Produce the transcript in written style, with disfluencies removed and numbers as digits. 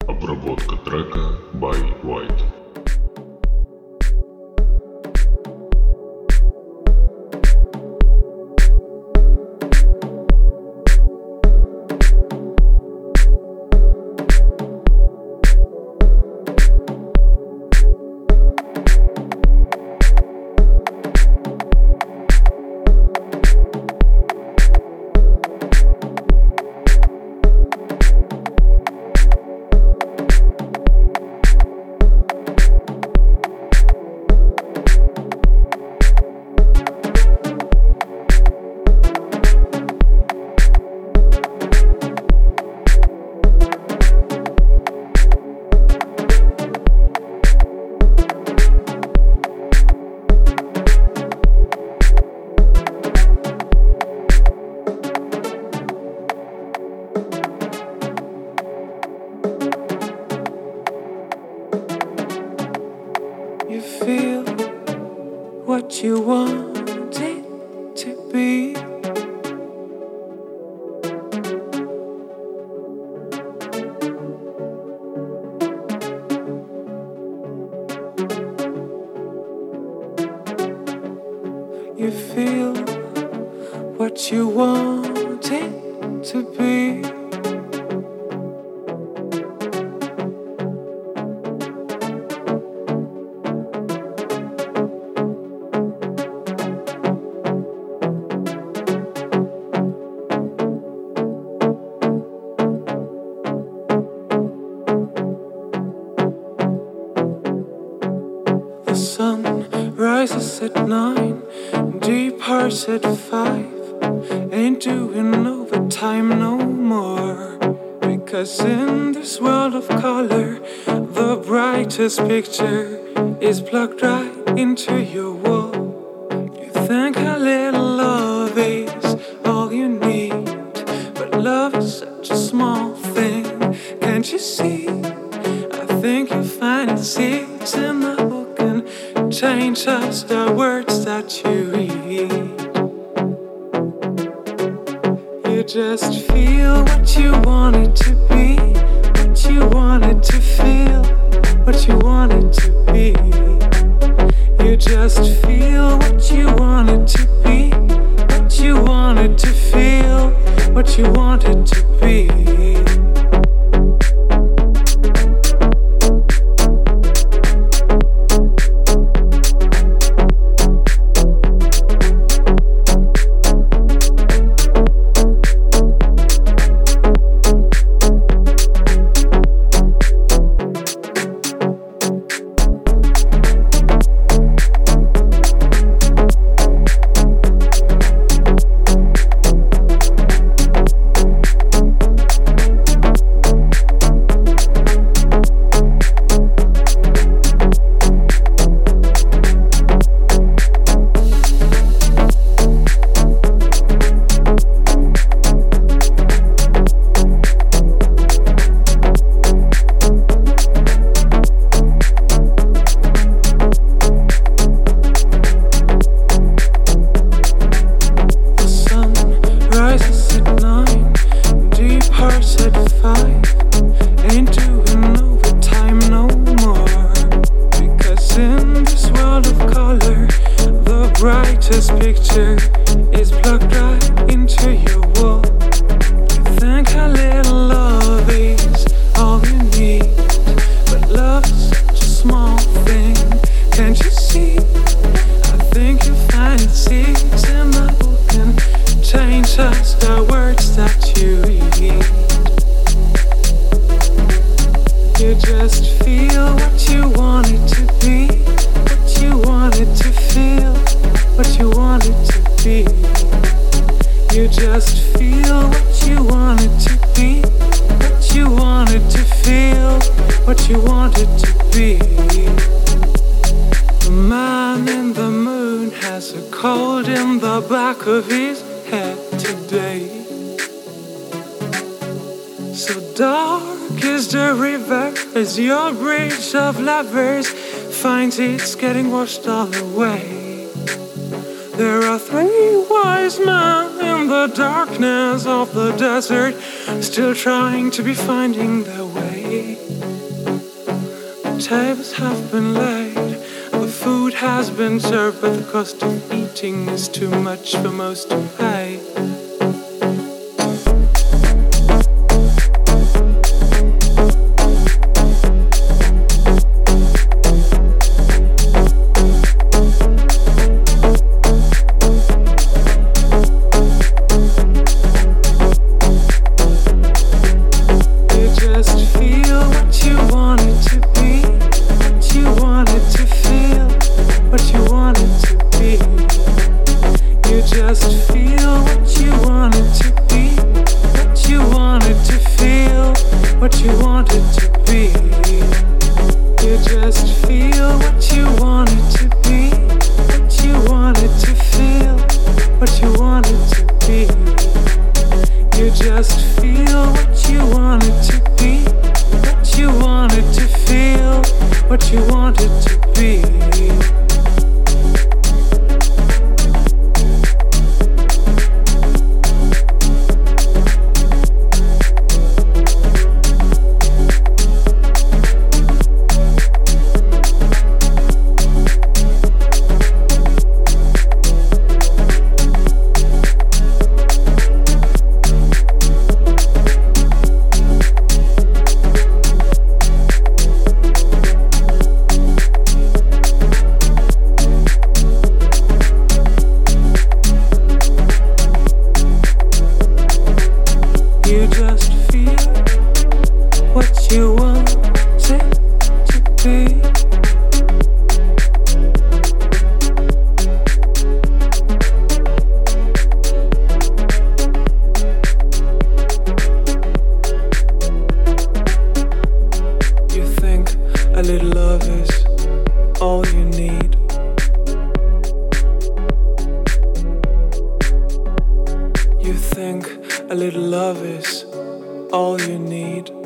Обработка трека by White. You feel what you want it to be. You feel what you want it to be. The sun rises at 9, departs at 5. Ain't doing overtime no more. Because in this world of color, the brightest picture is plugged right into your wall. You think a little love is all you need, but love is such a small thing. Can't you see? I think you find the seeds in the book and change just the words that you read. You just feel what you want it to be, what you want it to feel, what you want it to be. You just feel what you want it to be, what you want it to feel, what you want it to be. Brightest picture is plugged right into your wall. You think a little love is all you need, but love is such a small thing. Can't you see? I think you find the seeds in the book and change just the words that you read. You just feel what you want it to be, what you want it to feel, what you want it to be. You just feel what you want it to be, what you want it to feel, what you want it to be. The man in the moon has a cold in the back of his head today. So dark is the river as your bridge of lovers finds it's getting washed all away. There are 3 wise men in the darkness of the desert, still trying to be finding their way. tables have been laid, the food has been served, but the cost of eating is too much for most to pay. A little love is all you need.